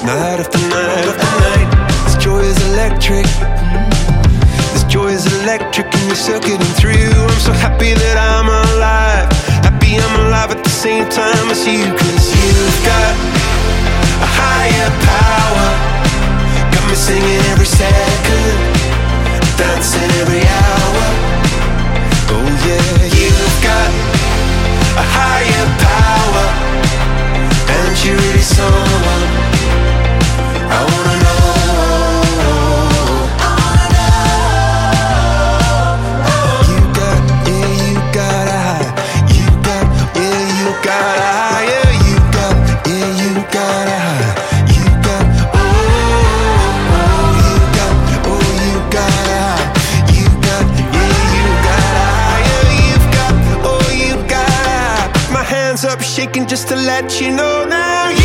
Night after night after night. This joy is electric. This joy is electric and you're circuiting through. I'm so happy that I'm alive. Happy I'm alive at the same time as you. Cause you've got a higher power. Got me singing every second, dancing every hour. Oh yeah, you've got a higher power. And you're really someone I wanna know. You got, yeah, you got a high. You got, yeah, you got a higher. You got, yeah, you got a high. You got, oh, you got, oh, you got a high. You got, yeah, you got a higher. You've got, oh, you got a high. My hands up shaking just to let you know now.